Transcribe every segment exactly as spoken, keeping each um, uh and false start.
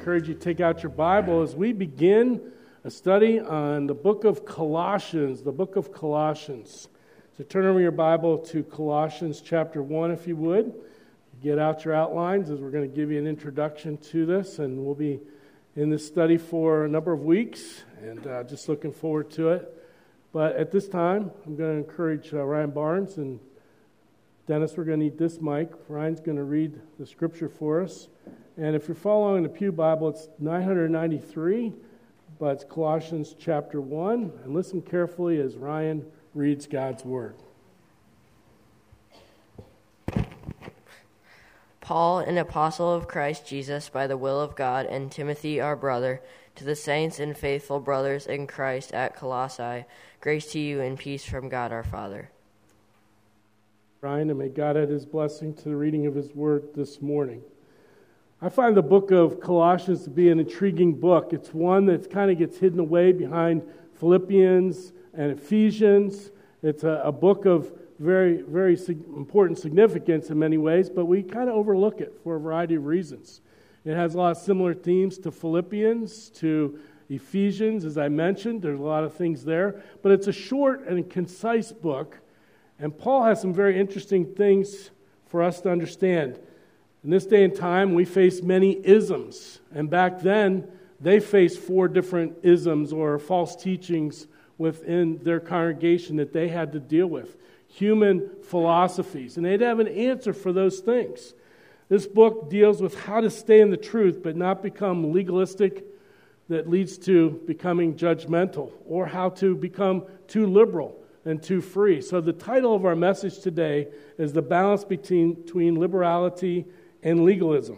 encourage you to take out your Bible as we begin a study on the book of Colossians, the book of Colossians. So turn over your Bible to Colossians chapter one, if you would. Get out your outlines as we're going to give you an introduction to this, and we'll be in this study for a number of weeks, and uh, just looking forward to it. But at this time, I'm going to encourage uh, Ryan Barnes and Dennis, we're going to need this mic. Ryan's going to read the scripture for us. And if you're following the Pew Bible, it's nine ninety-three, but it's Colossians chapter one. And listen carefully as Ryan reads God's Word. Paul, an apostle of Christ Jesus by the will of God, and Timothy our brother, to the saints and faithful brothers in Christ at Colossae, grace to you and peace from God our Father. Ryan, and may God add his blessing to the reading of his word this morning. I find the book of Colossians to be an intriguing book. It's one that kind of gets hidden away behind Philippians and Ephesians. It's a, a book of very, very sig- important significance in many ways, but we kind of overlook it for a variety of reasons. It has a lot of similar themes to Philippians, to Ephesians, as I mentioned. There's a lot of things there, but it's a short and concise book. And Paul has some very interesting things for us to understand. In this day and time, we face many isms. And back then, they faced four different isms or false teachings within their congregation that they had to deal with. Human philosophies. And they'd have an answer for those things. This book deals with how to stay in the truth but not become legalistic that leads to becoming judgmental, or how to become too liberal and too free. So the title of our message today is The Balance Between, between Liberality and Legalism.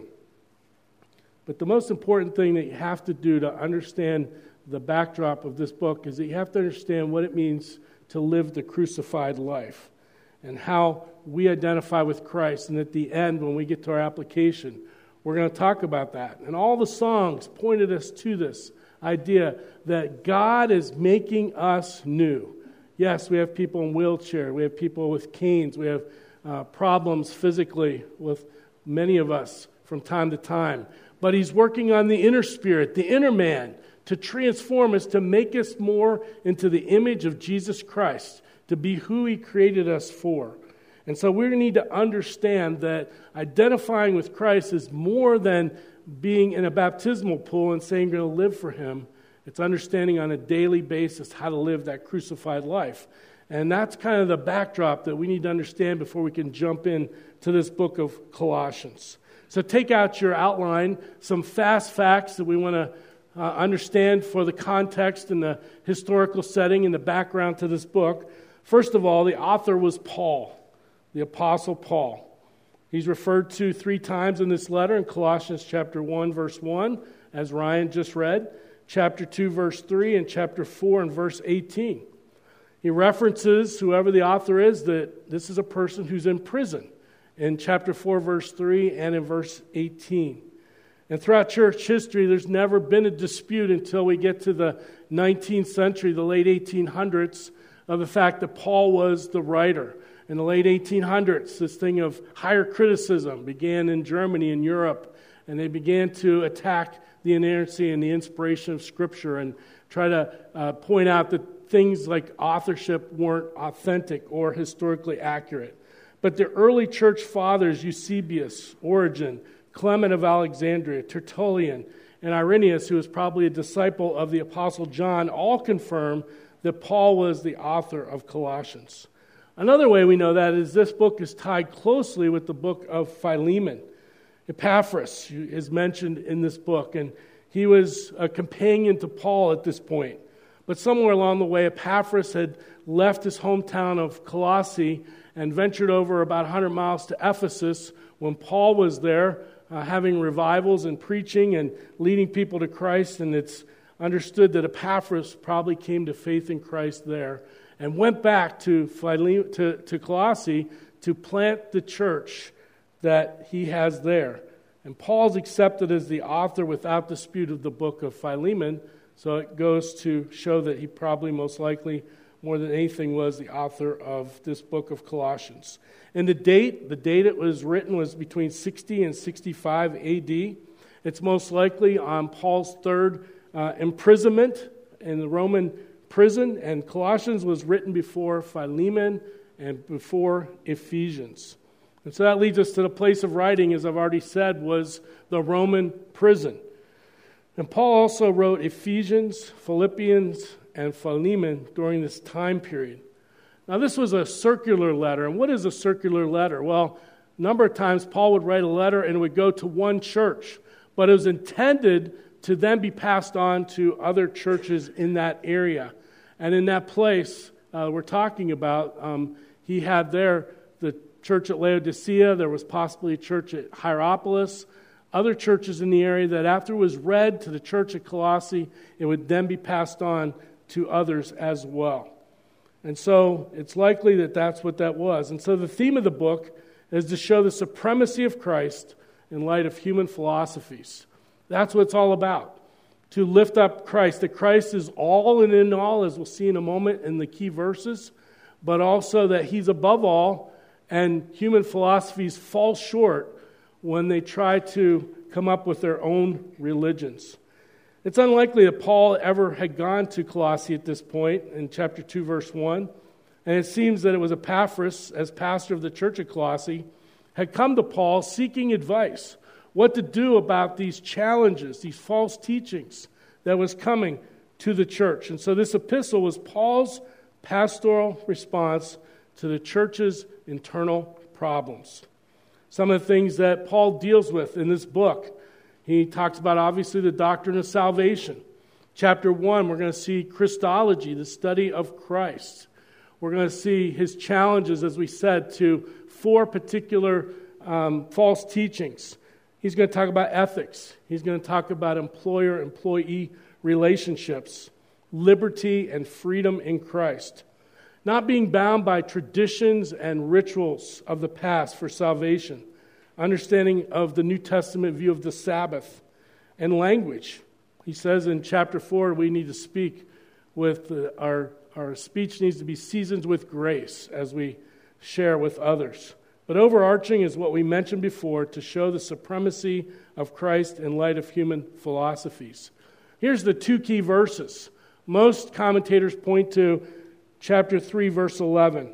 But the most important thing that you have to do to understand the backdrop of this book is that you have to understand what it means to live the crucified life and how we identify with Christ. And at the end, when we get to our application, we're going to talk about that. And all the songs pointed us to this idea that God is making us new. Yes, we have people in wheelchairs, we have people with canes, we have uh, problems physically with many of us from time to time. But He's working on the inner spirit, the inner man, to transform us, to make us more into the image of Jesus Christ, to be who He created us for. And so we need to understand that identifying with Christ is more than being in a baptismal pool and saying you're going to live for Him. It's understanding on a daily basis how to live that crucified life. And that's kind of the backdrop that we need to understand before we can jump in to this book of Colossians. So take out your outline, some fast facts that we want to uh, understand for the context and the historical setting and the background to this book. First of all, the author was Paul, the Apostle Paul. He's referred to three times in this letter in Colossians chapter one, verse one, as Ryan just read. Chapter two, verse three, and chapter four, and verse eighteen. He references, whoever the author is, that this is a person who's in prison in chapter four, verse three, and in verse eighteen. And throughout church history, there's never been a dispute until we get to the nineteenth century, the late eighteen hundreds, of the fact that Paul was the writer. In the late eighteen hundreds, this thing of higher criticism began in Germany and Europe, and they began to attack the inerrancy and the inspiration of Scripture and try to uh, point out that things like authorship weren't authentic or historically accurate. But the early church fathers, Eusebius, Origen, Clement of Alexandria, Tertullian, and Irenaeus, who was probably a disciple of the Apostle John, all confirm that Paul was the author of Colossians. Another way we know that is this book is tied closely with the book of Philemon. Epaphras is mentioned in this book, and he was a companion to Paul at this point. But somewhere along the way, Epaphras had left his hometown of Colossae and ventured over about one hundred miles to Ephesus when Paul was there uh, having revivals and preaching and leading people to Christ. And it's understood that Epaphras probably came to faith in Christ there and went back to, Phile- to, to Colossae to plant the church that he has there. And Paul's accepted as the author without dispute of the book of Philemon, so it goes to show that he probably most likely, more than anything, was the author of this book of Colossians. And the date, the date it was written was between sixty and sixty-five A D, It's most likely on Paul's third uh, imprisonment in the Roman prison, and Colossians was written before Philemon and before Ephesians. And so that leads us to the place of writing, as I've already said, was the Roman prison. And Paul also wrote Ephesians, Philippians, and Philemon during this time period. Now, this was a circular letter. And what is a circular letter? Well, a number of times Paul would write a letter and it would go to one church, but it was intended to then be passed on to other churches in that area. And in that place uh, we're talking about, um, he had there the church at Laodicea. There was possibly a church at Hierapolis, other churches in the area that after it was read to the church at Colossae, it would then be passed on to others as well. And so it's likely that that's what that was. And so the theme of the book is to show the supremacy of Christ in light of human philosophies. That's what it's all about, to lift up Christ, that Christ is all and in all, as we'll see in a moment in the key verses, but also that he's above all, and human philosophies fall short when they try to come up with their own religions. It's unlikely that Paul ever had gone to Colossae at this point in chapter two, verse one, and it seems that it was Epaphras, as pastor of the church at Colossae, had come to Paul seeking advice, what to do about these challenges, these false teachings that was coming to the church. And so this epistle was Paul's pastoral response to the church's internal problems. Some of the things that Paul deals with in this book, he talks about obviously the doctrine of salvation. Chapter one, we're going to see Christology, the study of Christ. We're going to see his challenges, as we said, to four particular um, false teachings. He's going to talk about ethics. He's going to talk about employer-employee relationships, liberty and freedom in Christ, not being bound by traditions and rituals of the past for salvation, understanding of the New Testament view of the Sabbath, and language. He says in chapter four, we need to speak with uh, our, our speech needs to be seasoned with grace as we share with others. But overarching is what we mentioned before, to show the supremacy of Christ in light of human philosophies. Here's the two key verses. Most commentators point to chapter three, verse eleven.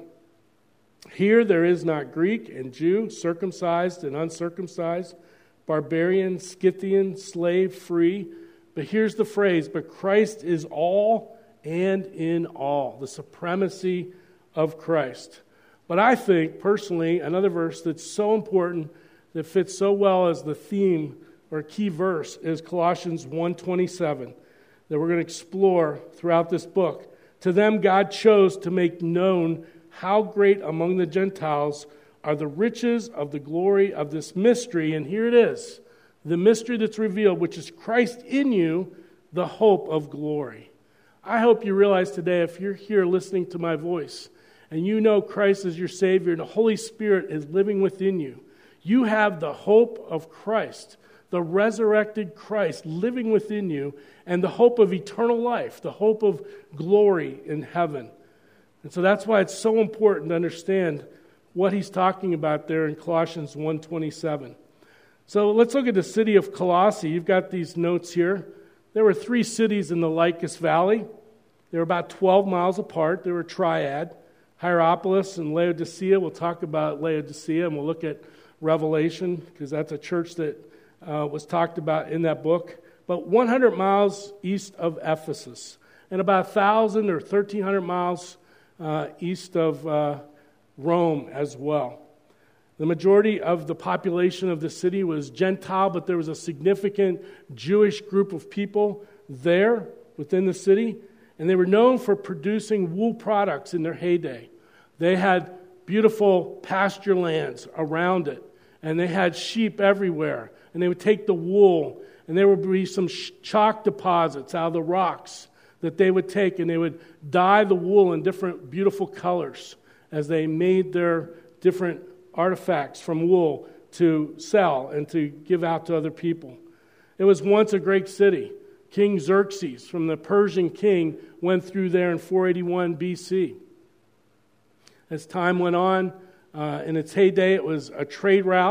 Here there is not Greek and Jew, circumcised and uncircumcised, barbarian, Scythian, slave, free. But here's the phrase, but Christ is all and in all, the supremacy of Christ. But I think, personally, another verse that's so important, that fits so well as the theme or key verse, is Colossians one twenty-seven, that we're going to explore throughout this book. To them God chose to make known how great among the Gentiles are the riches of the glory of this mystery. And here it is, the mystery that's revealed, which is Christ in you, the hope of glory. I hope you realize today, if you're here listening to my voice, and you know Christ as your Savior, and the Holy Spirit is living within you, you have the hope of Christ, the resurrected Christ living within you, and the hope of eternal life, the hope of glory in heaven. And so that's why it's so important to understand what he's talking about there in Colossians one twenty-seven. So let's look at the city of Colossae. You've got these notes here. There were three cities in the Lycus Valley. They were about twelve miles apart. They were a triad. Hierapolis and Laodicea. We'll talk about Laodicea, and we'll look at Revelation, because that's a church that uh, was talked about in that book. But one hundred miles east of Ephesus, and about one thousand or thirteen hundred miles uh, east of uh, Rome as well. The majority of the population of the city was Gentile, but there was a significant Jewish group of people there within the city, and they were known for producing wool products in their heyday. They had beautiful pasture lands around it, and they had sheep everywhere, and they would take the wool, and there would be some chalk deposits out of the rocks that they would take, and they would dye the wool in different beautiful colors as they made their different artifacts from wool to sell and to give out to other people. It was once a great city. King Xerxes, from the Persian king, went through there in four eighty-one B C. As time went on, uh, in its heyday, it was a trade route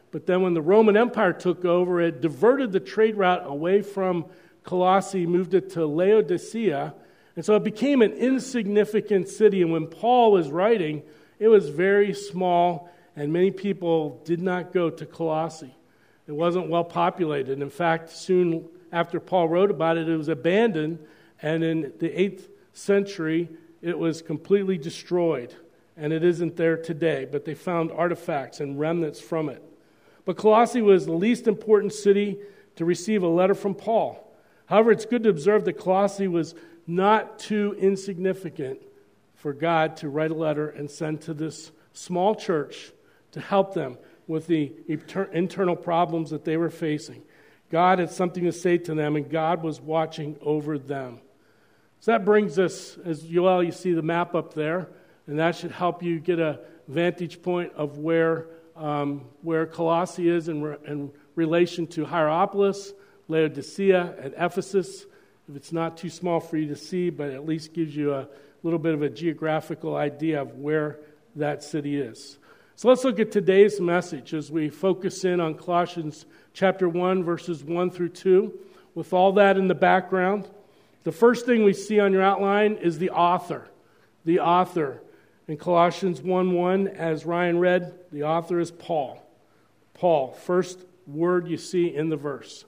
But then when the Roman Empire took over, it diverted the trade route away from Colossae, moved it to Laodicea, and so it became an insignificant city. And when Paul was writing, it was very small, and many people did not go to Colossae. It wasn't well populated. In fact, soon after Paul wrote about it, it was abandoned, and in the eighth century, it was completely destroyed. And it isn't there today, but they found artifacts and remnants from it. But Colossae was the least important city to receive a letter from Paul. However, it's good to observe that Colossae was not too insignificant for God to write a letter and send to this small church to help them with the internal problems that they were facing. God had something to say to them, and God was watching over them. So that brings us, as well, you see the map up there, and that should help you get a vantage point of where um, where Colossae is in, re- in relation to Hierapolis, Laodicea, and Ephesus. If it's not too small for you to see, but at least gives you a little bit of a geographical idea of where that city is. So let's look at today's message as we focus in on Colossians chapter one, verses one through two. With all that in the background, the first thing we see on your outline is the author. The author. In Colossians one one, as Ryan read, the author is Paul. Paul, first word you see in the verse.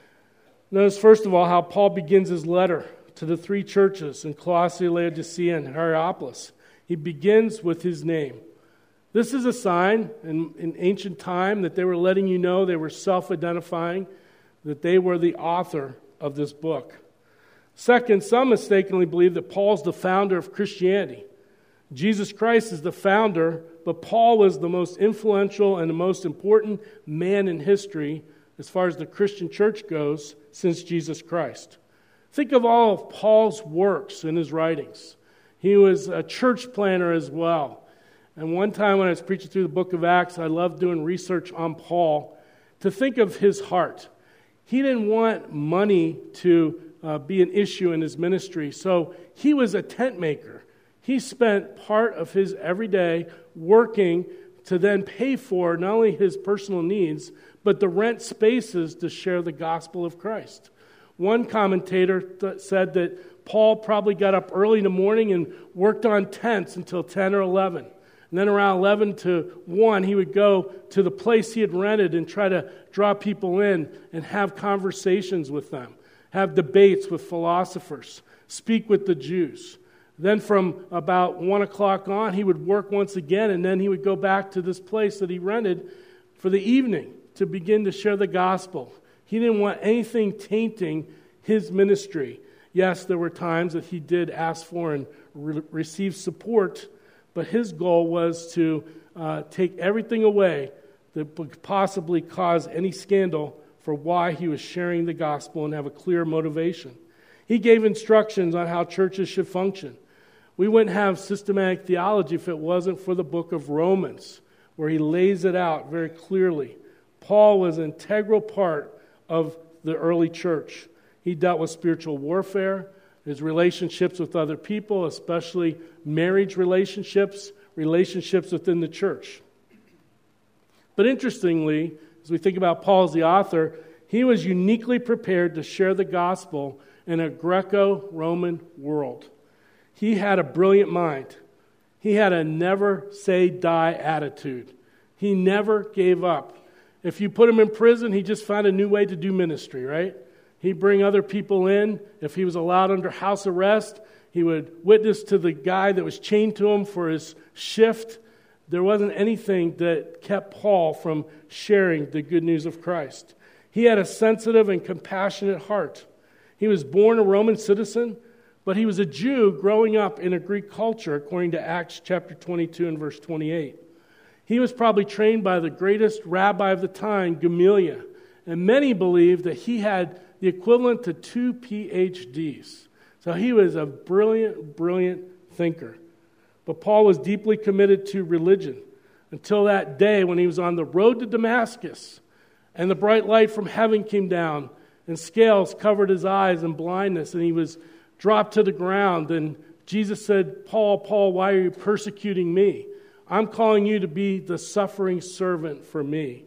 Notice, first of all, how Paul begins his letter to the three churches in Colossae, Laodicea, and Hierapolis. He begins with his name. This is a sign in, in ancient time that they were letting you know, they were self-identifying, that they were the author of this book. Second, some mistakenly believe that Paul's the founder of Christianity. Jesus Christ is the founder, but Paul was the most influential and the most important man in history as far as the Christian church goes since Jesus Christ. Think of all of Paul's works in his writings. He was a church planner as well. And one time when I was preaching through the book of Acts, I loved doing research on Paul to think of his heart. He didn't want money to uh, be an issue in his ministry, so he was a tent maker. He spent part of his everyday working to then pay for not only his personal needs, but the rent spaces to share the gospel of Christ. One commentator th- said that Paul probably got up early in the morning and worked on tents until ten or eleven. And then around eleven to one, he would go to the place he had rented and try to draw people in and have conversations with them, have debates with philosophers, speak with the Jews. Then from about one o'clock on, he would work once again, and then he would go back to this place that he rented for the evening to begin to share the gospel. He didn't want anything tainting his ministry. Yes, there were times that he did ask for and re- receive support, but his goal was to uh, take everything away that would possibly cause any scandal for why he was sharing the gospel and have a clear motivation. He gave instructions on how churches should function. We wouldn't have systematic theology if it wasn't for the book of Romans, where he lays it out very clearly. Paul was an integral part of the early church. He dealt with spiritual warfare, his relationships with other people, especially marriage relationships, relationships within the church. But interestingly, as we think about Paul as the author, he was uniquely prepared to share the gospel in a Greco-Roman world. He had a brilliant mind. He had a never-say-die attitude. He never gave up. If you put him in prison, he just found a new way to do ministry, right? He'd bring other people in. If he was allowed under house arrest, he would witness to the guy that was chained to him for his shift. There wasn't anything that kept Paul from sharing the good news of Christ. He had a sensitive and compassionate heart. He was born a Roman citizen, but he was a Jew growing up in a Greek culture, according to Acts chapter twenty-two and verse twenty-eight. He was probably trained by the greatest rabbi of the time, Gamaliel, and many believe that he had the equivalent to two P H Ds. So he was a brilliant, brilliant thinker. But Paul was deeply committed to religion until that day when he was on the road to Damascus and the bright light from heaven came down and scales covered his eyes and blindness, and he was dropped to the ground. And Jesus said, Paul, Paul, why are you persecuting me? I'm calling you to be the suffering servant for me.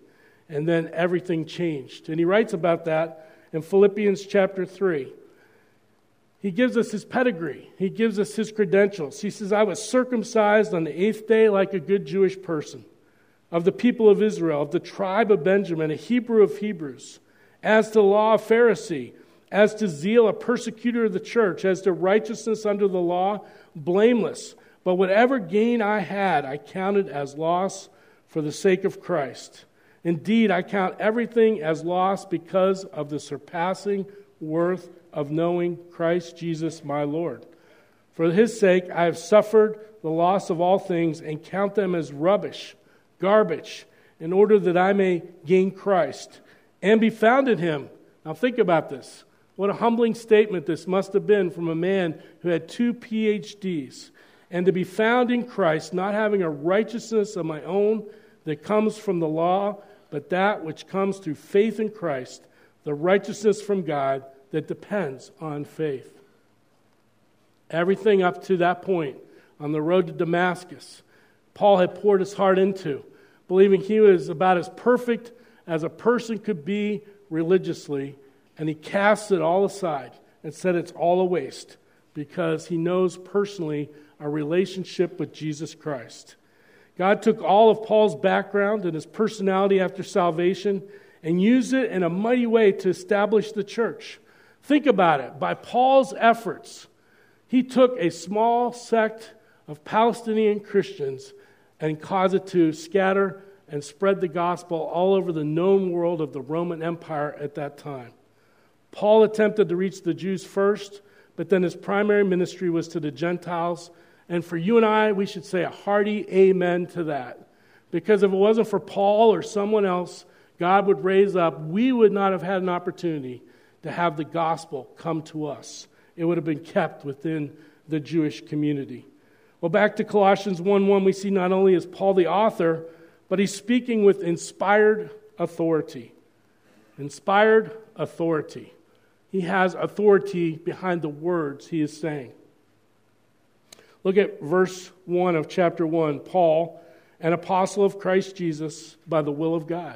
and then everything changed. And he writes about that in Philippians chapter three. He gives us his pedigree. He gives us his credentials. He says, I was circumcised on the eighth day like a good Jewish person, of the people of Israel, of the tribe of Benjamin, a Hebrew of Hebrews, as to the law, a Pharisee, as to zeal, a persecutor of the church, as to righteousness under the law, blameless. But whatever gain I had, I counted as loss for the sake of Christ. Indeed, I count everything as loss because of the surpassing worth of knowing Christ Jesus my Lord. For his sake I have suffered the loss of all things and count them as rubbish, garbage, in order that I may gain Christ and be found in him. Now think about this. What a humbling statement this must have been from a man who had two P H Ds. And to be found in Christ, not having a righteousness of my own that comes from the law, but that which comes through faith in Christ, the righteousness from God that depends on faith. Everything up to that point on the road to Damascus, Paul had poured his heart into, believing he was about as perfect as a person could be religiously, and he casts it all aside and said it's all a waste because he knows personally a relationship with Jesus Christ. God took all of Paul's background and his personality after salvation and used it in a mighty way to establish the church. Think about it. By Paul's efforts, he took a small sect of Palestinian Christians and caused it to scatter and spread the gospel all over the known world of the Roman Empire at that time. Paul attempted to reach the Jews first, but then his primary ministry was to the Gentiles. And for you and I, we should say a hearty amen to that. Because if it wasn't for Paul or someone else God would raise up, we would not have had an opportunity to have the gospel come to us. It would have been kept within the Jewish community. Well, back to Colossians one one, we see not only is Paul the author, but he's speaking with inspired authority. Inspired authority. He has authority behind the words he is saying. Look at verse one of chapter one. Paul, an apostle of Christ Jesus by the will of God.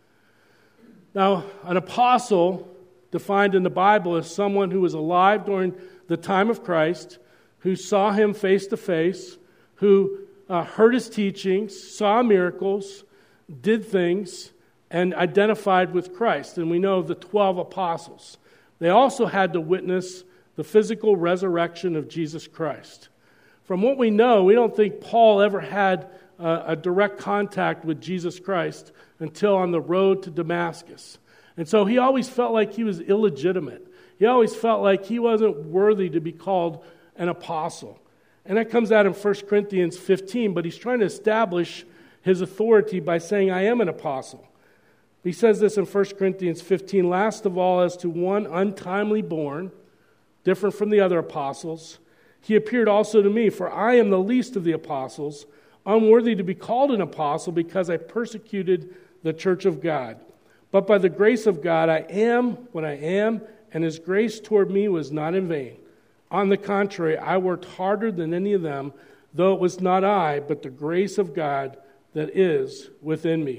Now, an apostle defined in the Bible as someone who was alive during the time of Christ, who saw him face to face, who uh, heard his teachings, saw miracles, did things, and identified with Christ. And we know the twelve apostles. They also had to witness the physical resurrection of Jesus Christ. From what we know, we don't think Paul ever had uh, a direct contact with Jesus Christ until on the road to Damascus. And so he always felt like he was illegitimate. He always felt like he wasn't worthy to be called an apostle. And that comes out in First Corinthians fifteen, but he's trying to establish his authority by saying, I am an apostle. He says this in First Corinthians fifteen, last of all, as to one untimely born, different from the other apostles, he appeared also to me, for I am the least of the apostles, unworthy to be called an apostle because I persecuted the church of God. But by the grace of God, I am what I am, and his grace toward me was not in vain. On the contrary, I worked harder than any of them, though it was not I, but the grace of God that is within me.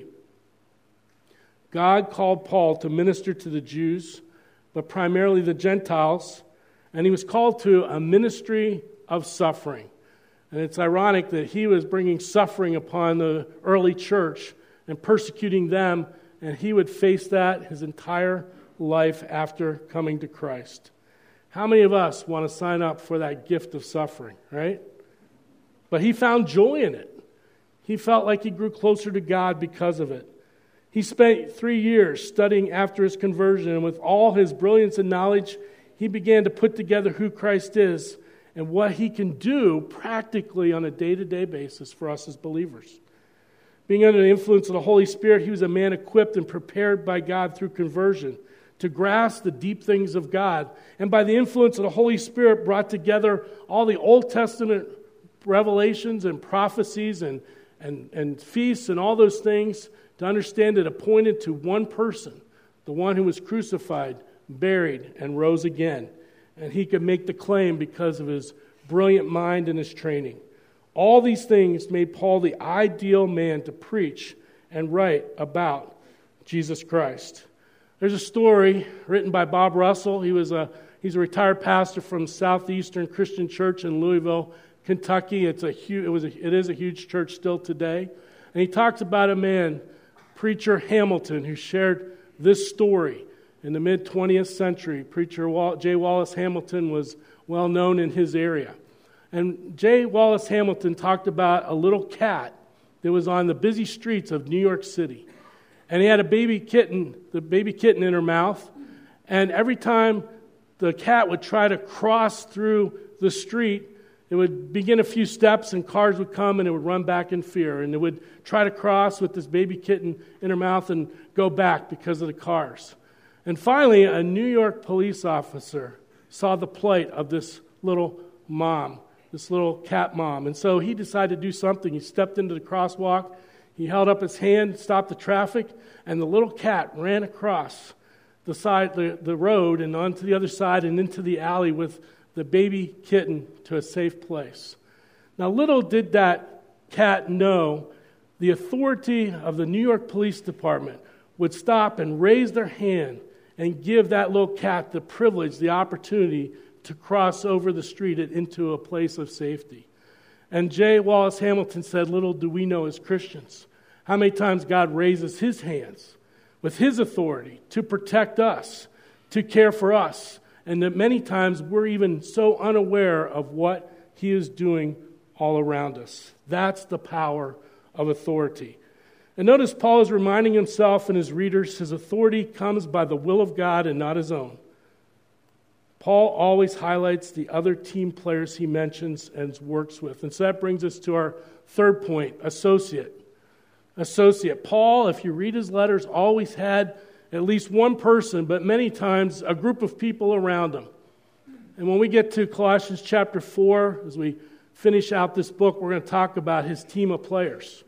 God called Paul to minister to the Jews, but primarily the Gentiles, and he was called to a ministry of suffering. And it's ironic that he was bringing suffering upon the early church and persecuting them, and he would face that his entire life after coming to Christ. How many of us want to sign up for that gift of suffering, right? But he found joy in it. He felt like he grew closer to God because of it. He spent three years studying after his conversion, and with all his brilliance and knowledge, he began to put together who Christ is and what he can do practically on a day-to-day basis for us as believers. Being under the influence of the Holy Spirit, he was a man equipped and prepared by God through conversion to grasp the deep things of God. And by the influence of the Holy Spirit, brought together all the Old Testament revelations and prophecies and, and, and feasts and all those things to understand it appointed to one person, the one who was crucified, buried, and rose again. And he could make the claim because of his brilliant mind and his training. All these things made Paul the ideal man to preach and write about Jesus Christ. There's a story written by Bob Russell. He was a he's a retired pastor from Southeastern Christian Church in Louisville, Kentucky. It's a huge, it was a, it is a huge church still today. And he talks about a man, Preacher Hamilton, who shared this story in the mid-twentieth century. Preacher J. Wallace Hamilton was well known in his area. And J. Wallace Hamilton talked about a little cat that was on the busy streets of New York City. And he had a baby kitten, the baby kitten in her mouth. And every time the cat would try to cross through the street, it would begin a few steps and cars would come and it would run back in fear. And it would try to cross with this baby kitten in her mouth and go back because of the cars. And finally, a New York police officer saw the plight of this little mom, this little cat mom. And so he decided to do something. He stepped into the crosswalk. He held up his hand, stopped the traffic, and the little cat ran across the side, the, the road and onto the other side and into the alley with the baby kitten to a safe place. Now, little did that cat know the authority of the New York Police Department would stop and raise their hand and give that little cat the privilege, the opportunity to cross over the street and into a place of safety. And J. Wallace Hamilton said, little do we know as Christians how many times God raises his hands with his authority to protect us, to care for us, and that many times we're even so unaware of what he is doing all around us. That's the power of authority. And notice Paul is reminding himself and his readers his authority comes by the will of God and not his own. Paul always highlights the other team players he mentions and works with. And so that brings us to our third point, associate. Associate. Paul, if you read his letters, always had at least one person, but many times a group of people around him. And when we get to Colossians chapter four, as we finish out this book, we're going to talk about his team of players.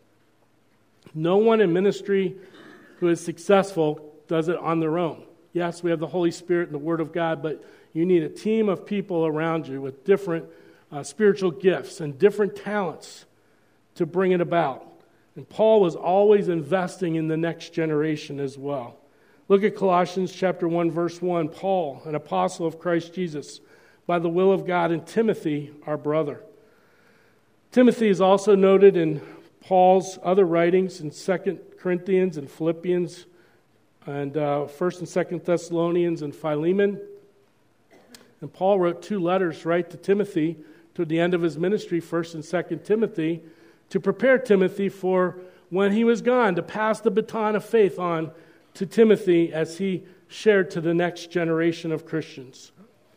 No one in ministry who is successful does it on their own. Yes, we have the Holy Spirit and the Word of God, but you need a team of people around you with different uh, spiritual gifts and different talents to bring it about. And Paul was always investing in the next generation as well. Look at Colossians chapter one, verse one. Paul, an apostle of Christ Jesus, by the will of God, and Timothy, our brother. Timothy is also noted in Paul's other writings in Second Corinthians and Philippians and uh, First and Second Thessalonians and Philemon. And Paul wrote two letters, right, to Timothy toward the end of his ministry, First and Second Timothy, to prepare Timothy for when he was gone, to pass the baton of faith on to Timothy as he shared to the next generation of Christians.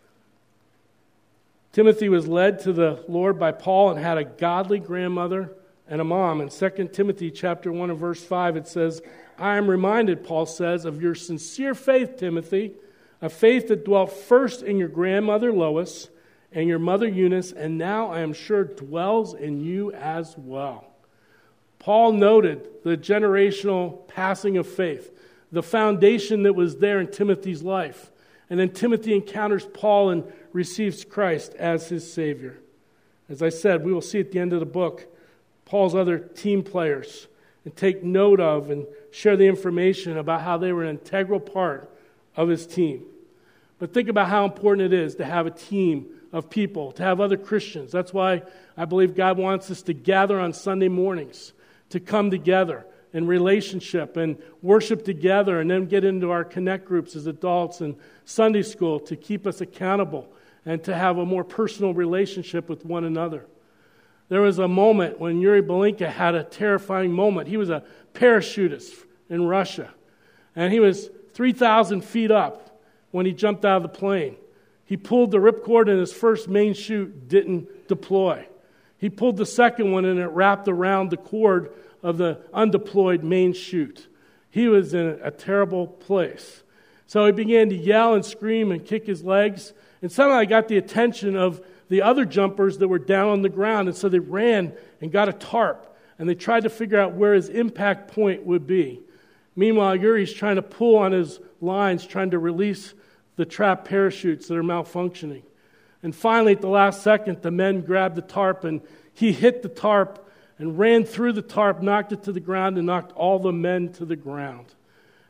Timothy was led to the Lord by Paul and had a godly grandmother and a mom. In Second Timothy chapter one and verse five, it says, I am reminded, Paul says, of your sincere faith, Timothy, a faith that dwelt first in your grandmother Lois and your mother Eunice, and now I am sure dwells in you as well. Paul noted the generational passing of faith, the foundation that was there in Timothy's life. And then Timothy encounters Paul and receives Christ as his Savior. As I said, we will see at the end of the book Paul's other team players and take note of and share the information about how they were an integral part of his team. But think about how important it is to have a team of people, to have other Christians. That's why I believe God wants us to gather on Sunday mornings, to come together in relationship and worship together, and then get into our connect groups as adults and Sunday school to keep us accountable and to have a more personal relationship with one another. There was a moment when Yuri Belinka had a terrifying moment. He was a parachutist in Russia, and he was three thousand feet up when he jumped out of the plane. He pulled the ripcord and his first main chute didn't deploy. He pulled the second one and it wrapped around the cord of the undeployed main chute. He was in a terrible place. So he began to yell and scream and kick his legs, and somehow he got the attention of the other jumpers that were down on the ground, and so they ran and got a tarp, and they tried to figure out where his impact point would be. Meanwhile, Yuri's trying to pull on his lines, trying to release the trapped parachutes that are malfunctioning. And finally, at the last second, the men grabbed the tarp, and he hit the tarp and ran through the tarp, knocked it to the ground, and knocked all the men to the ground.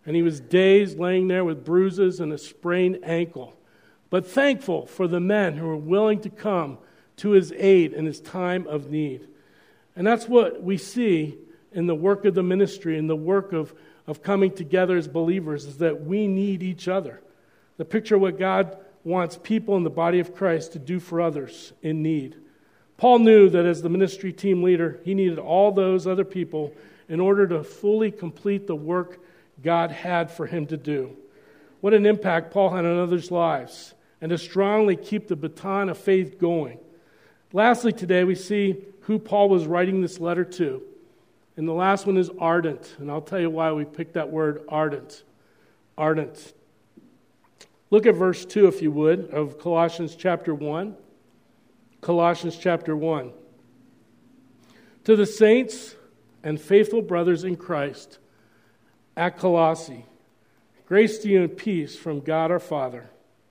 and he was dazed, laying there with bruises and a sprained ankle, but thankful for the men who were willing to come to his aid in his time of need. And that's what we see in the work of the ministry, in the work of, of coming together as believers, is that we need each other. The picture of what God wants people in the body of Christ to do for others in need. Paul knew that as the ministry team leader, he needed all those other people in order to fully complete the work God had for him to do. What an impact Paul had on others' lives, and to strongly keep the baton of faith going. Lastly, today we see who Paul was writing this letter to. And the last one is ardent, and I'll tell you why we picked that word ardent. Ardent. Look at verse two, if you would, of Colossians chapter one. Colossians chapter one. To the saints and faithful brothers in Christ at Colossae, grace to you and peace from God our Father.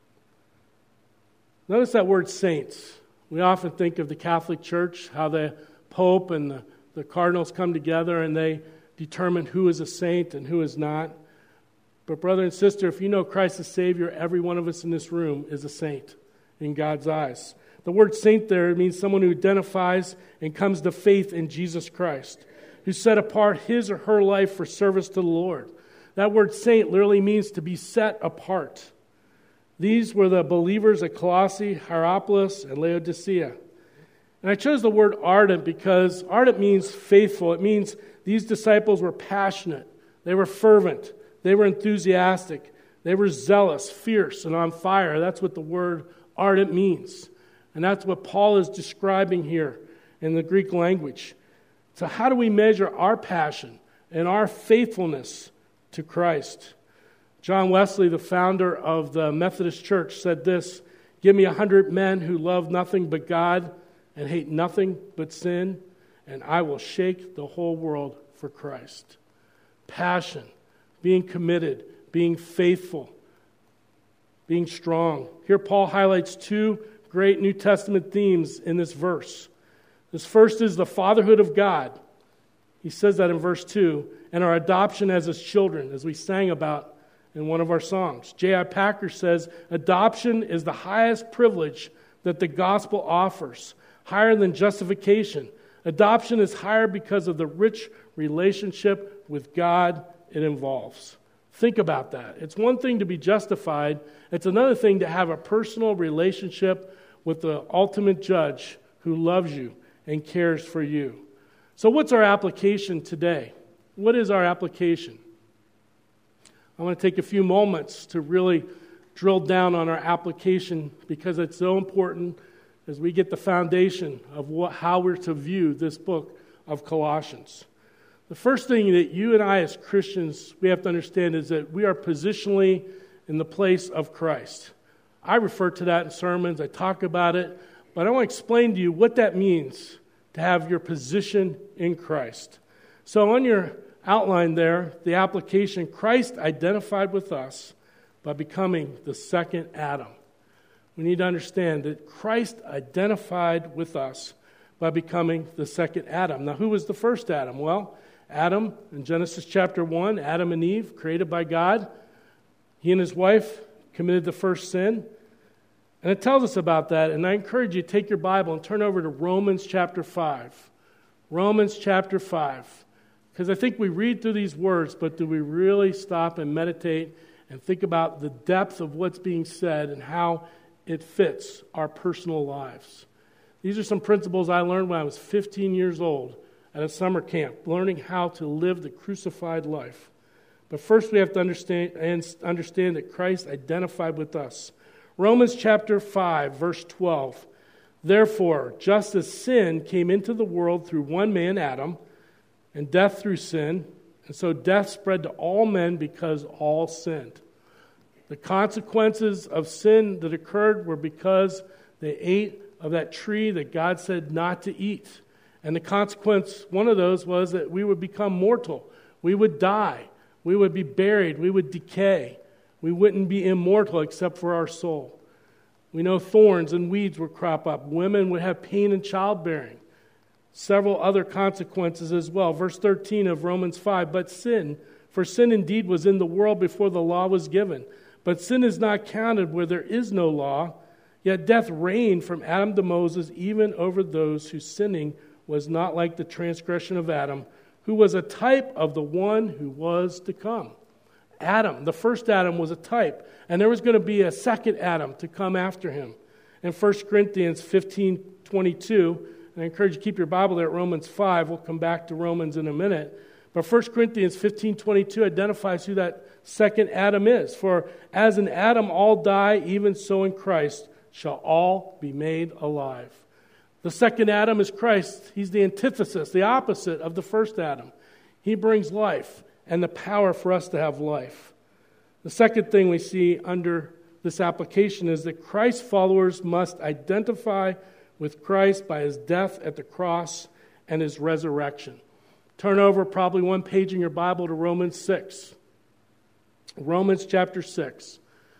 Notice that word saints. We often think of the Catholic Church, how the Pope and the, the cardinals come together and they determine who is a saint and who is not. But brother and sister, if you know Christ as Savior, every one of us in this room is a saint in God's eyes. The word saint there means someone who identifies and comes to faith in Jesus Christ, who set apart his or her life for service to the Lord. That word saint literally means to be set apart. These were the believers at Colossae, Hierapolis, and Laodicea. And I chose the word ardent because ardent means faithful. It means these disciples were passionate. They were fervent. They were enthusiastic. They were zealous, fierce, and on fire. That's what the word ardent means. And that's what Paul is describing here in the Greek language. So how do we measure our passion and our faithfulness to Christ? John Wesley, the founder of the Methodist Church, said this: "Give me a hundred men who love nothing but God and hate nothing but sin, and I will shake the whole world for Christ." Passion, being committed, being faithful, being strong. Here Paul highlights two great New Testament themes in this verse. This first is the fatherhood of God. He says that in verse two, and our adoption as his children, as we sang about in one of our songs. J I Packer says, adoption is the highest privilege that the gospel offers, higher than justification. Adoption is higher because of the rich relationship with God it involves. Think about that. It's one thing to be justified. It's another thing to have a personal relationship with the ultimate judge who loves you and cares for you. So what's our application today? What is our application? I want to take a few moments to really drill down on our application because it's so important as we get the foundation of what, how we're to view this book of Colossians. The first thing that you and I as Christians, we have to understand is that we are positionally in the place of Christ. I refer to that in sermons, I talk about it, but I want to explain to you what that means to have your position in Christ. So on your outline there, the application, Christ identified with us by becoming the second Adam. We need to understand that Christ identified with us by becoming the second Adam. Now, who was the first Adam? Well, Adam, in Genesis chapter one, Adam and Eve, created by God. He and his wife committed the first sin. And it tells us about that. And I encourage you to take your Bible and turn over to Romans chapter five. Romans chapter five. Because I think we read through these words, but do we really stop and meditate and think about the depth of what's being said and how it fits our personal lives? These are some principles I learned when I was fifteen years old at a summer camp, learning how to live the crucified life. But first we have to understand, and understand that Christ identified with us. Romans chapter five, verse twelve. Therefore, just as sin came into the world through one man, Adam, and death through sin, and so death spread to all men because all sinned. The consequences of sin that occurred were because they ate of that tree that God said not to eat. And the consequence, one of those, was that we would become mortal. We would die. We would be buried. We would decay. We wouldn't be immortal except for our soul. We know thorns and weeds would crop up. Women would have pain in childbearing. Several other consequences as well. Verse thirteen of Romans five, but sin, For sin indeed was in the world before the law was given. But sin is not counted where there is no law. Yet death reigned from Adam to Moses, even over those whose sinning was not like the transgression of Adam, who was a type of the one who was to come. Adam, the first Adam, was a type, and there was going to be a second Adam to come after him. In First Corinthians fifteen twenty-two, and I encourage you to keep your Bible there at Romans five. We'll come back to Romans in a minute. But First Corinthians fifteen twenty-two identifies who that second Adam is. For as in Adam all die, even so in Christ shall all be made alive. The second Adam is Christ. He's the antithesis, the opposite of the first Adam. He brings life and the power for us to have life. The second thing we see under this application is that Christ's followers must identify with Christ by his death at the cross and his resurrection. Turn over probably one page in your Bible to Romans six. Romans chapter six.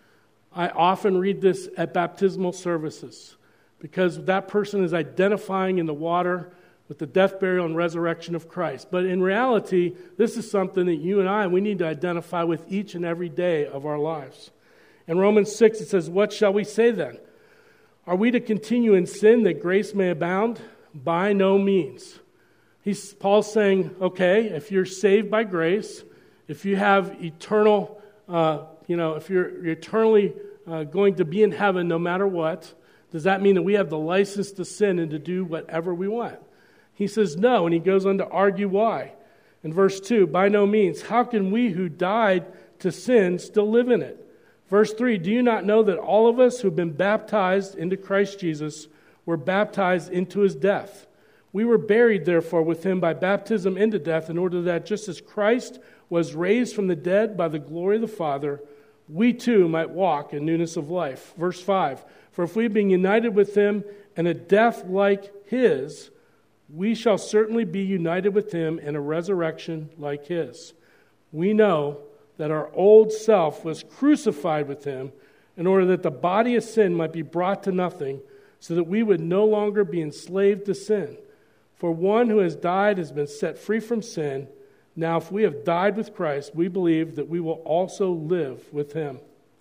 I often read this at baptismal services because that person is identifying in the water with the death, burial, and resurrection of Christ. But in reality, this is something that you and I, we need to identify with each and every day of our lives. In Romans six, it says, "What shall we say then? Are we to continue in sin that grace may abound? By no means." He's, Paul's saying, okay, if you're saved by grace, if you have eternal, uh, you know, if you're, you're eternally uh, going to be in heaven no matter what, does that mean that we have the license to sin and to do whatever we want? He says no, and he goes on to argue why. In verse two, "By no means. How can we who died to sin still live in it?" Verse three, "Do you not know that all of us who have been baptized into Christ Jesus were baptized into his death? We were buried, therefore, with him by baptism into death, in order that just as Christ was raised from the dead by the glory of the Father, we too might walk in newness of life." Verse five, "For if we have been united with him in a death like his, we shall certainly be united with him in a resurrection like his. We know that our old self was crucified with him in order that the body of sin might be brought to nothing, so that we would no longer be enslaved to sin. For one who has died has been set free from sin. Now if we have died with Christ, we believe that we will also live with him."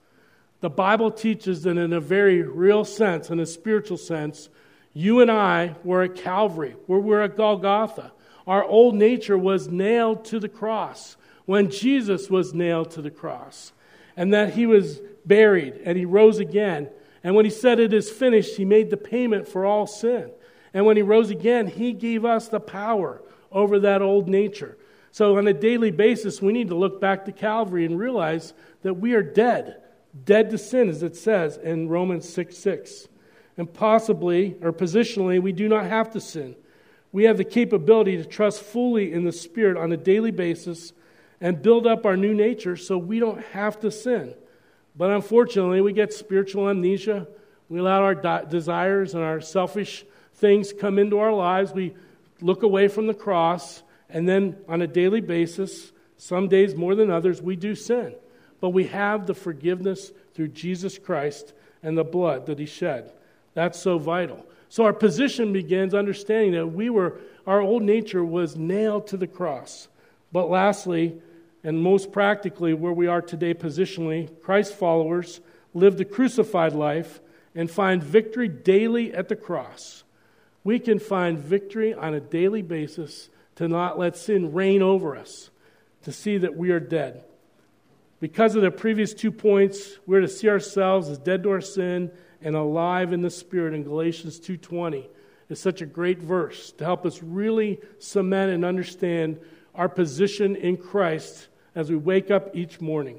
The Bible teaches that in a very real sense, in a spiritual sense, you and I were at Calvary, where we're at Golgotha. Our old nature was nailed to the cross when Jesus was nailed to the cross. And that he was buried and he rose again. And when he said it is finished, he made the payment for all sin. And when he rose again, he gave us the power over that old nature. So on a daily basis, we need to look back to Calvary and realize that we are dead. Dead to sin, as it says in Romans six six. And possibly, or positionally, we do not have to sin. We have the capability to trust fully in the Spirit on a daily basis and build up our new nature so we don't have to sin. But unfortunately, we get spiritual amnesia. We allow our de- desires and our selfish things come into our lives. We look away from the cross, and then on a daily basis, some days more than others, we do sin. But we have the forgiveness through Jesus Christ and the blood that he shed. That's so vital. So our position begins understanding that we were, our old nature was nailed to the cross. But lastly, and most practically, where we are today positionally, Christ followers live the crucified life and find victory daily at the cross. We can find victory on a daily basis to not let sin reign over us, to see that we are dead. Because of the previous two points, we're to see ourselves as dead to our sin and alive in the Spirit in Galatians two twenty. It's such a great verse to help us really cement and understand our position in Christ as we wake up each morning.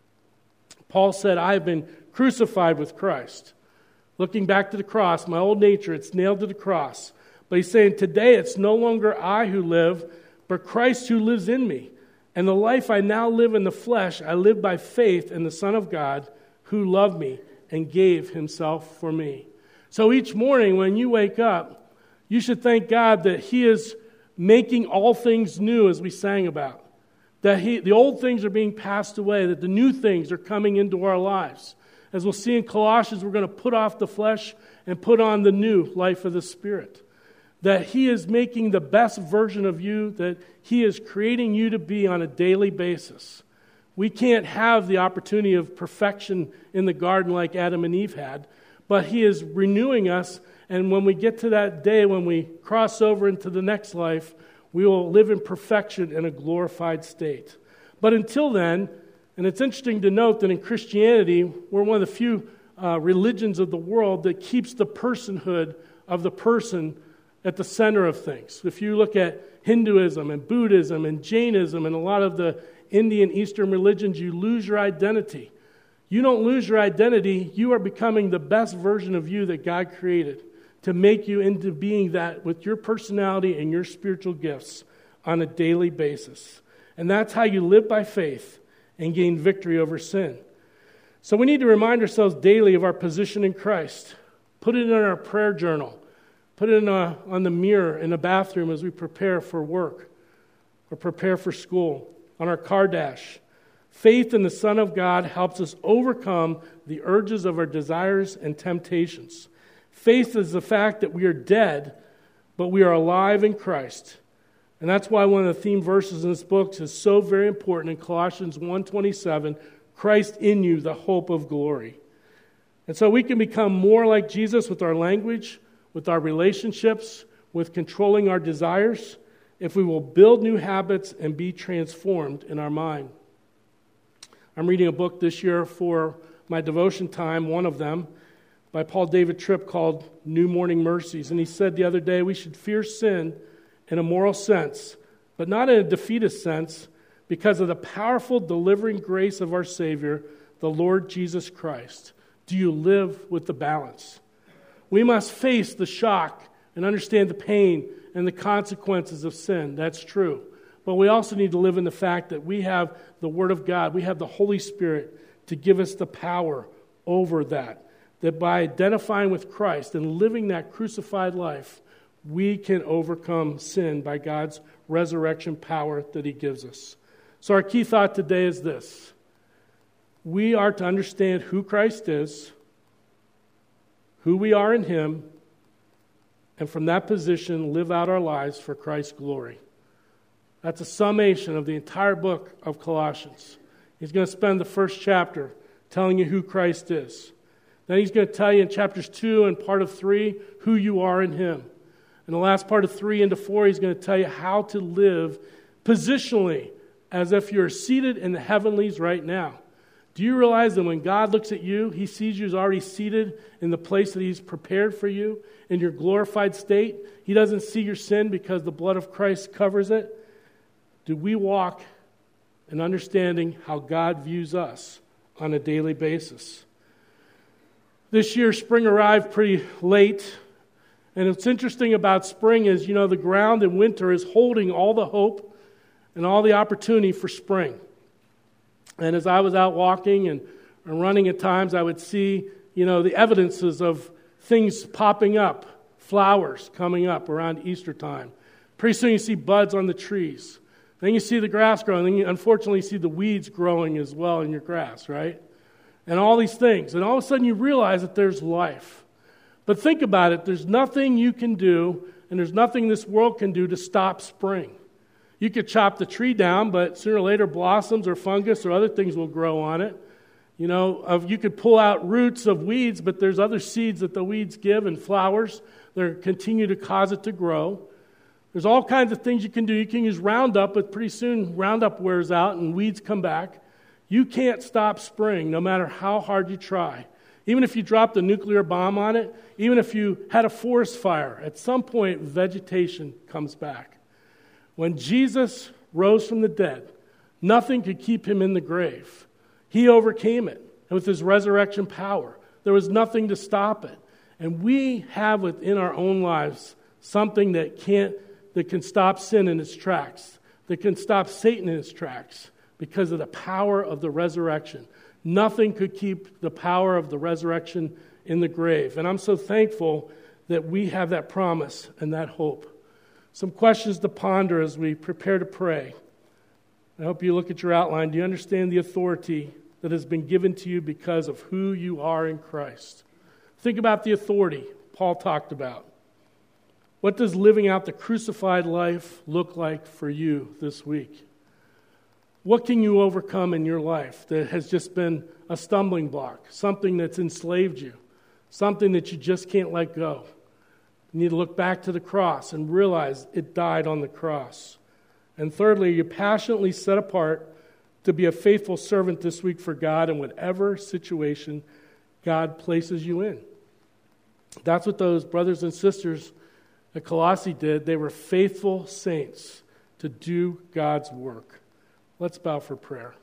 Paul said, "I have been crucified with Christ." Looking back to the cross, my old nature, it's nailed to the cross. But he's saying, today it's no longer I who live, but Christ who lives in me. And the life I now live in the flesh, I live by faith in the Son of God who loved me and gave himself for me. So each morning when you wake up, you should thank God that he is making all things new, as we sang about. That he, the old things are being passed away, that the new things are coming into our lives. As we'll see in Colossians, we're going to put off the flesh and put on the new life of the Spirit. that He is making the best version of you that He is creating you to be on a daily basis. We can't have the opportunity of perfection in the garden like Adam and Eve had, but He is renewing us, and when we get to that day, when we cross over into the next life, we will live in perfection in a glorified state. But until then, and it's interesting to note that in Christianity, we're one of the few uh, religions of the world that keeps the personhood of the person at the center of things. If you look at Hinduism and Buddhism and Jainism and a lot of the Indian Eastern religions, you lose your identity. You don't lose your identity. You are becoming the best version of you that God created to make you into being that with your personality and your spiritual gifts on a daily basis. And that's how you live by faith and gain victory over sin. So we need to remind ourselves daily of our position in Christ. Put it in our prayer journal. Put it in a, on the mirror in the bathroom as we prepare for work or prepare for school, on our car dash. Faith in the Son of God helps us overcome the urges of our desires and temptations. Faith is the fact that we are dead, but we are alive in Christ. And that's why one of the theme verses in this book is so very important in Colossians one twenty-seven, Christ in you, the hope of glory. And so we can become more like Jesus with our language, with our relationships, with controlling our desires, if we will build new habits and be transformed in our mind. I'm reading a book this year for my devotion time, one of them, by Paul David Tripp called New Morning Mercies. And he said the other day we should fear sin in a moral sense, but not in a defeatist sense, because of the powerful delivering grace of our Savior, the Lord Jesus Christ. Do you live with the balance? We must face the shock and understand the pain and the consequences of sin. That's true. But we also need to live in the fact that we have the Word of God, we have the Holy Spirit to give us the power over that. That by identifying with Christ and living that crucified life, we can overcome sin by God's resurrection power that He gives us. So our key thought today is this. We are to understand who Christ is, who we are in Him, and from that position live out our lives for Christ's glory. That's a summation of the entire book of Colossians. He's going to spend the first chapter telling you who Christ is. Then he's going to tell you in chapters two and part of three who you are in Him. In the last part of three into four, he's going to tell you how to live positionally as if you're seated in the heavenlies right now. Do you realize that when God looks at you, He sees you as already seated in the place that He's prepared for you in your glorified state? He doesn't see your sin because the blood of Christ covers it. Do we walk in understanding how God views us on a daily basis? This year, spring arrived pretty late. And what's interesting about spring is, you know, the ground in winter is holding all the hope and all the opportunity for spring. And as I was out walking and running at times, I would see, you know, the evidences of things popping up, flowers coming up around Easter time. Pretty soon you see buds on the trees. Then you see the grass growing. Then you unfortunately see the weeds growing as well in your grass, right? And all these things. And all of a sudden you realize that there's life. But think about it. There's nothing you can do, and there's nothing this world can do to stop spring. You could chop the tree down, but sooner or later blossoms or fungus or other things will grow on it. You know, of, you could pull out roots of weeds, but there's other seeds that the weeds give and flowers that continue to cause it to grow. There's all kinds of things you can do. You can use Roundup, but pretty soon Roundup wears out and weeds come back. You can't stop spring no matter how hard you try. Even if you dropped a nuclear bomb on it, even if you had a forest fire, at some point vegetation comes back. When Jesus rose from the dead, nothing could keep Him in the grave. He overcame it with His resurrection power. There was nothing to stop it. And we have within our own lives something that can't, that can stop sin in its tracks, that can stop Satan in its tracks because of the power of the resurrection. Nothing could keep the power of the resurrection in the grave. And I'm so thankful that we have that promise and that hope. Some questions to ponder as we prepare to pray. I hope you look at your outline. Do you understand the authority that has been given to you because of who you are in Christ? Think about the authority Paul talked about. What does living out the crucified life look like for you this week? What can you overcome in your life that has just been a stumbling block, something that's enslaved you, something that you just can't let go? You need to look back to the cross and realize it died on the cross. And thirdly, you're passionately set apart to be a faithful servant this week for God in whatever situation God places you in. That's what those brothers and sisters at Colossae did. They were faithful saints to do God's work. Let's bow for prayer.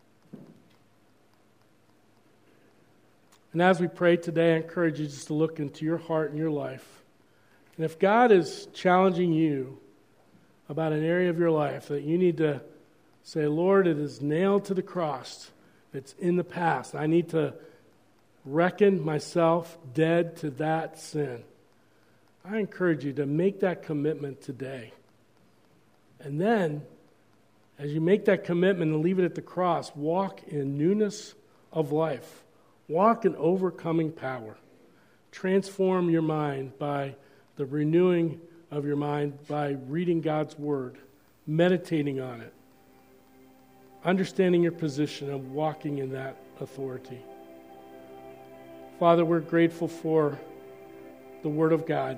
And as we pray today, I encourage you just to look into your heart and your life. And if God is challenging you about an area of your life that you need to say, Lord, it is nailed to the cross. It's in the past. I need to reckon myself dead to that sin. I encourage you to make that commitment today. And then, as you make that commitment and leave it at the cross, walk in newness of life. Walk in overcoming power. Transform your mind by the renewing of your mind by reading God's Word, meditating on it, understanding your position and walking in that authority. Father, we're grateful for the Word of God.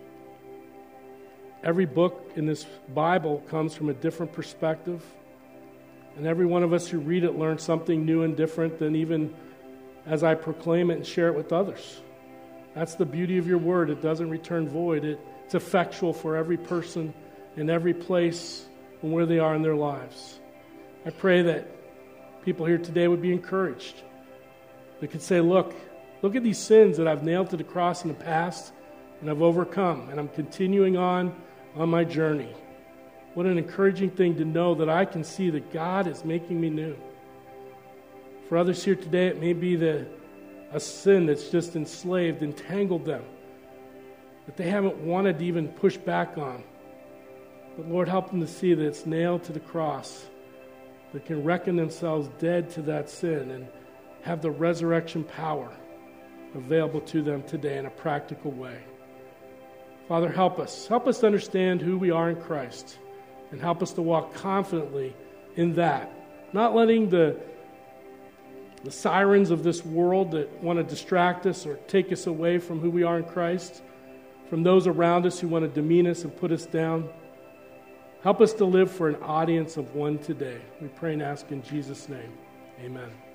Every book in this Bible comes from a different perspective, and every one of us who read it learns something new and different than even as I proclaim it and share it with others. That's the beauty of your Word. It doesn't return void. It, it's effectual for every person in every place and where they are in their lives. I pray that people here today would be encouraged. They could say, look, look at these sins that I've nailed to the cross in the past and I've overcome, and I'm continuing on on my journey. What an encouraging thing to know that I can see that God is making me new. For others here today, it may be the, a sin that's just enslaved, entangled them, that they haven't wanted to even push back on. But Lord, help them to see that it's nailed to the cross, that can reckon themselves dead to that sin and have the resurrection power available to them today in a practical way. Father, help us. Help us to understand who we are in Christ and help us to walk confidently in that, not letting the, the sirens of this world that want to distract us or take us away from who we are in Christ, from those around us who want to demean us and put us down. Help us to live for an audience of one today. We pray and ask in Jesus' name. Amen.